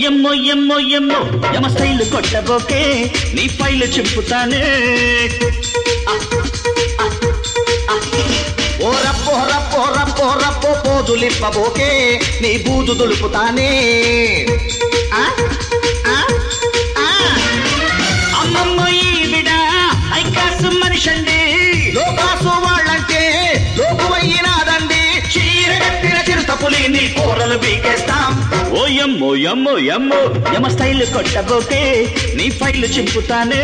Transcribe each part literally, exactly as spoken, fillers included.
ఎమ్మో ఎమ్మో ఎమ్మో యమ style కొట్టబోకే నీ file చింపుతానే ఓ రప్పో రప్పో రప్పో రప్పో పోజులిప్పబోకే నీ బూజు దులుపుతానే అమ్మమ్మ ఈవిడ ఐకాసు మనిషండి లోకాసు వాళ్ళంటే లోకువయ్యినాదండి చీర కట్టిన చిరుతపులి నీ కూరలు బీకేస్తాం ఓ ఎమ్మో ఎమ్మో ఎమ్మో యమ స్టైల్ కొట్టబోకే నీ ఫైల్ చింపుతానే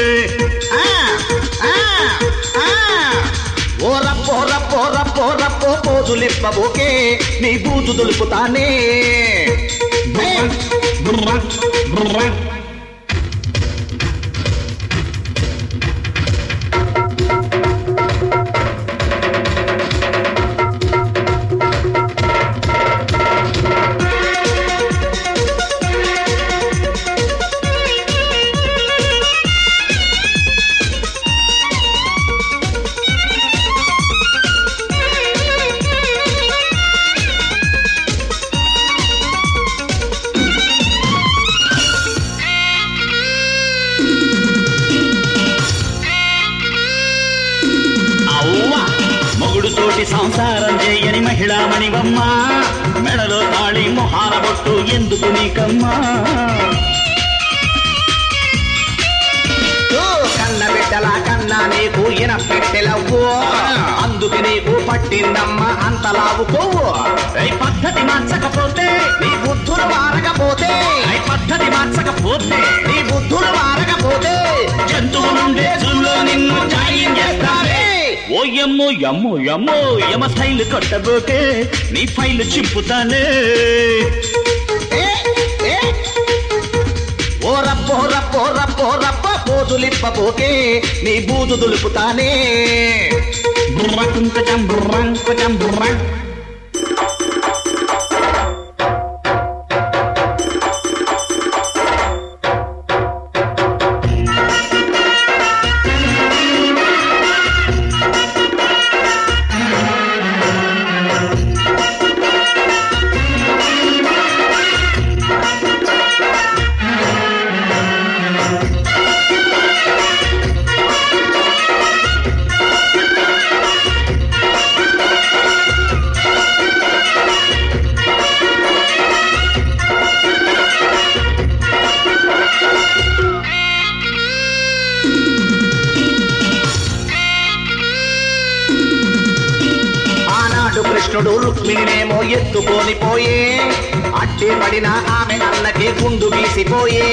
ఓ రప్పో రప్పో రప్పో రప్పో పోజులిప్పబోకే నీ బూజు దులుపుతానే మొగుడుతోటి సంసారం చేయని మహిళామణివమ్మ మెడలో తాళి మొహాన బొట్టు ఎందుకు నీకమ్మా కన్న బిడ్డల కన్నా నీకు ఈన పెట్టెలవ్వు అందుకు నీకు పట్టిందమ్మ అంతలావు పోవు పద్ధతి మార్చకపోతే నీ బుద్ధులు మారకపోతే పద్ధతి మార్చకపోతే నీ బుద్ధులు మారకపోతే జంతువు నుండే జుల్లో నిన్ను జాయిన్ చేస్తారే ఓ ఎమ్మో ఎమ్మో ఎమ్మో యమ స్టైల్ కొట్టబోకే నీ ఫైల్ చింపుతానే ఓ రప్పో రప్పో రప్పో రప్పో పోజులిప్పబోకే నీ బూజు దులుపుతానే బుర్రంకజం బుర్రంకజం బుర్రం కృష్ణుడు రుక్మిణినేమో ఎత్తుకొని పోయే అడ్డే పడిన ఆమె అన్నకి గుండు గీసిపోయే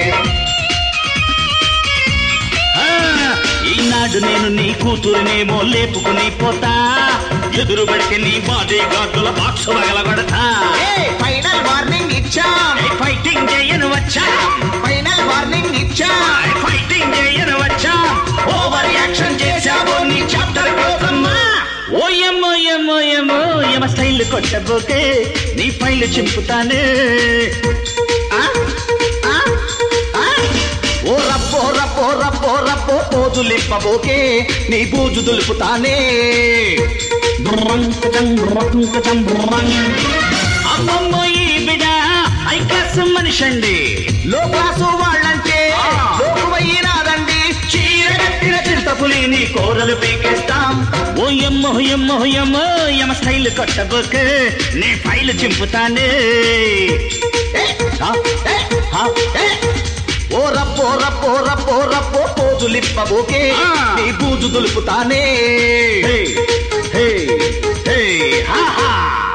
ఈనాడు నేను నీ కూతురునేమో లేపుకుని పోతా ఎదురు పడితే నీ బాడీ గార్డుల బాక్సు పగలగొడతా ఫైనల్ వార్నింగ్ ఇచ్చాం ఫైటింగ్ చేయను వచ్చా ఫైనల్ వార్నింగ్ ఇచ్చా ఫైటింగ్ చేయను వచ్చా ఓవర్ యాక్షన్ చేశావో నీ చాప్టర్ కోసమ్మా ఓ ఎమ్మో ఎమ్మో ఎమ్మో యమ స్టైల్ కొట్టబోకే నీ ఫైల్ చింపుతానే ఓ రప్పో రప్పో రప్పో రప్పో పోజులిప్పబోకే నీ బూజు దులుపుతానే అమ్మమ్మ ఈ బిడ ఐకాసు మనిషండి లోకాసు వాళ్ళంటే లోకువయ్యినాదండి చీర కట్టిన చిరుతపులి నీ కూరలు పీకేస్తాం ఓ ఎమ్మో ఎమ్మో ఎమ్మో యమ స్టైల్ కొట్టబోకే నీ ఫైల్ చింపుతానే ఓ రప్పో రప్పో రప్పో రప్పో పోజులిప్పబోకే నీ బూజు దులుపుతానే హే హే హే హా హా